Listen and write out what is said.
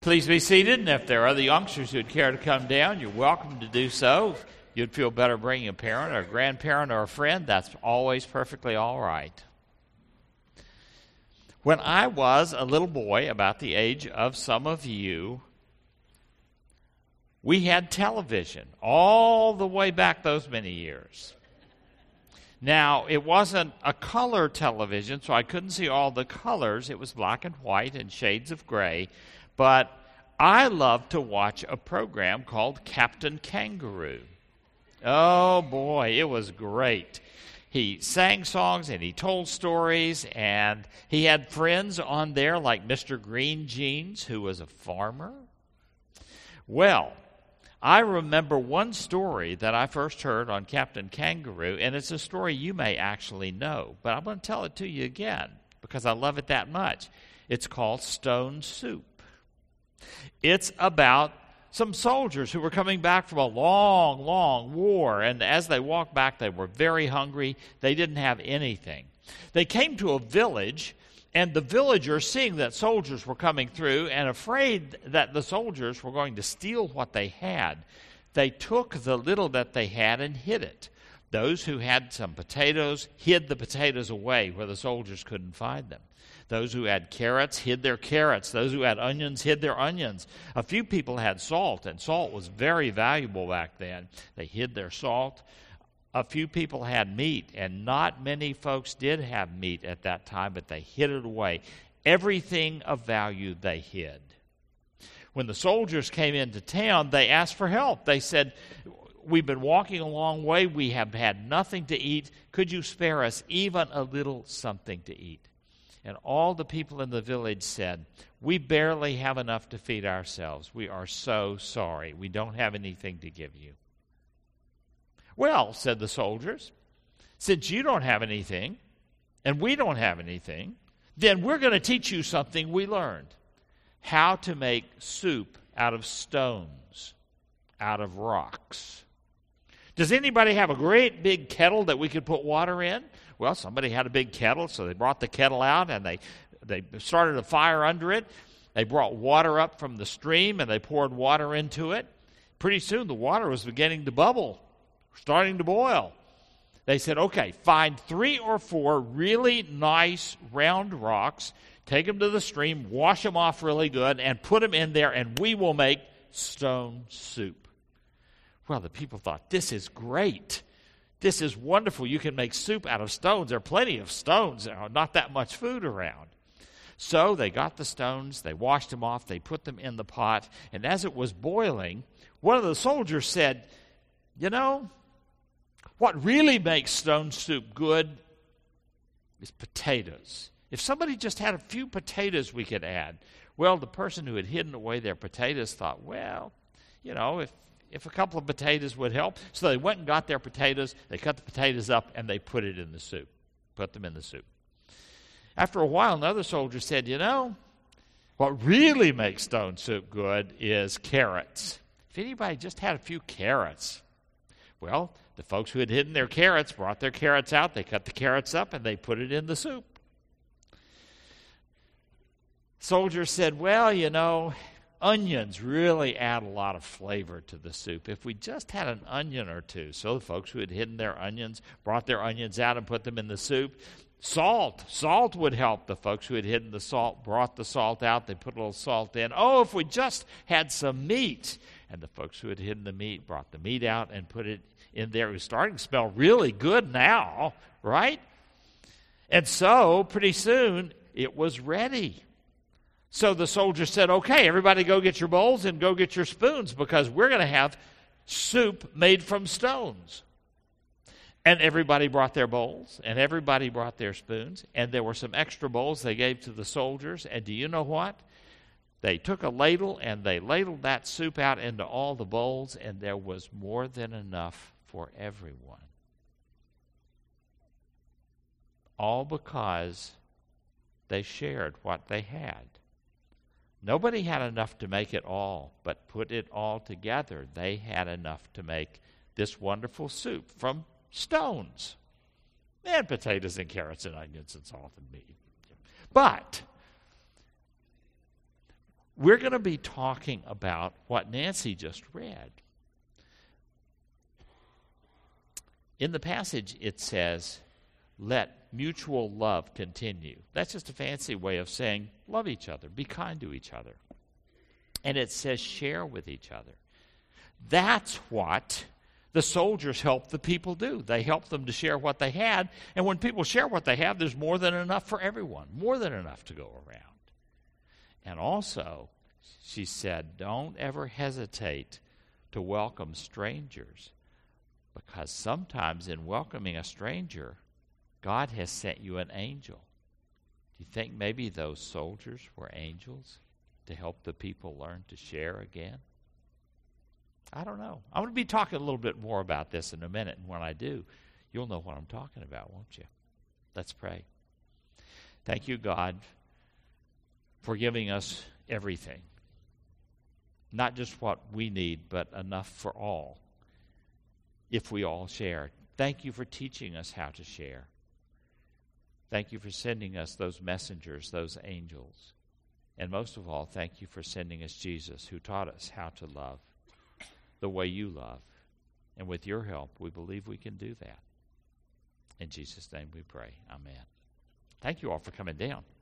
Please be seated, and if there are other youngsters who would care to come down, you're welcome to do so. If you'd feel better bringing a parent or a grandparent or a friend, that's always perfectly all right. When I was a little boy, about the age of some of you, we had television all the way back those many years. Now, it wasn't a color television, so I couldn't see all the colors. It was black and white and shades of gray. But I loved to watch a program called Captain Kangaroo. Oh, boy, it was great. He sang songs and he told stories, and he had friends on there like Mr. Green Jeans, who was a farmer. Well, I remember one story that I first heard on Captain Kangaroo, and it's a story you may actually know, but I'm going to tell it to you again because I love it that much. It's called Stone Soup. It's about some soldiers who were coming back from a long, long war, and as they walked back, they were very hungry. They didn't have anything. They came to a village, and the villagers, seeing that soldiers were coming through and afraid that the soldiers were going to steal what they had, they took the little that they had and hid it. Those who had some potatoes hid the potatoes away where the soldiers couldn't find them. Those who had carrots hid their carrots. Those who had onions hid their onions. A few people had salt, and salt was very valuable back then. They hid their salt. A few people had meat, and not many folks did have meat at that time, but they hid it away. Everything of value they hid. When the soldiers came into town, they asked for help. They said, "We've been walking a long way. We have had nothing to eat. Could you spare us even a little something to eat?" And all the people in the village said, "We barely have enough to feed ourselves. We are so sorry. We don't have anything to give you." "Well," said the soldiers, "since you don't have anything and we don't have anything, then we're going to teach you something we learned. How to make soup out of stones, out of rocks. Does anybody have a great big kettle that we could put water in?" Well, somebody had a big kettle, so they brought the kettle out and they started a fire under it. They brought water up from the stream and they poured water into it. Pretty soon the water was beginning to bubble, starting to boil. They said, "Okay, find 3 or 4 really nice round rocks, take them to the stream, wash them off really good, and put them in there, and we will make stone soup." Well, the people thought, "This is great. This is wonderful. You can make soup out of stones. There are plenty of stones. There are not that much food around." So they got the stones, they washed them off, they put them in the pot, and as it was boiling, one of the soldiers said, "You know, what really makes stone soup good is potatoes. If somebody just had a few potatoes we could add." Well, the person who had hidden away their potatoes thought, well, you know, if a couple of potatoes would help. So they went and got their potatoes, they cut the potatoes up, and they put it in the soup. Put them in the soup. After a while, another soldier said, "You know, what really makes stone soup good is carrots. If anybody just had a few carrots." Well, the folks who had hidden their carrots brought their carrots out, they cut the carrots up, and they put it in the soup. Soldiers said, "Well, you know, onions really add a lot of flavor to the soup. If we just had an onion or two." So the folks who had hidden their onions brought their onions out and put them in the soup. Salt would help. The folks who had hidden the salt brought the salt out. They put a little salt in. "Oh, if we just had some meat." And the folks who had hidden the meat brought the meat out and put it in there. It was starting to smell really good now, right? And so pretty soon it was ready. So the soldier said, "Okay, everybody go get your bowls and go get your spoons because we're going to have soup made from stones." And everybody brought their bowls and everybody brought their spoons, and there were some extra bowls they gave to the soldiers. And do you know what? They took a ladle and they ladled that soup out into all the bowls, and there was more than enough for everyone. All because they shared what they had. Nobody had enough to make it all, but put it all together, they had enough to make this wonderful soup from stones and potatoes and carrots and onions and salt and meat. But we're going to be talking about what Nancy just read. In the passage, it says, let mutual love continue. That's just a fancy way of saying love each other, be kind to each other. And it says share with each other. That's what the soldiers helped the people do. They helped them to share what they had. And when people share what they have, there's more than enough for everyone, more than enough to go around. And also, she said, don't ever hesitate to welcome strangers, because sometimes in welcoming a stranger, God has sent you an angel. Do you think maybe those soldiers were angels to help the people learn to share again? I don't know. I'm going to be talking a little bit more about this in a minute, and when I do, you'll know what I'm talking about, won't you? Let's pray. Thank you, God, for giving us everything. Not just what we need, but enough for all, if we all share. Thank you for teaching us how to share. Thank you for sending us those messengers, those angels. And most of all, thank you for sending us Jesus, who taught us how to love the way you love. And with your help, we believe we can do that. In Jesus' name we pray. Amen. Thank you all for coming down.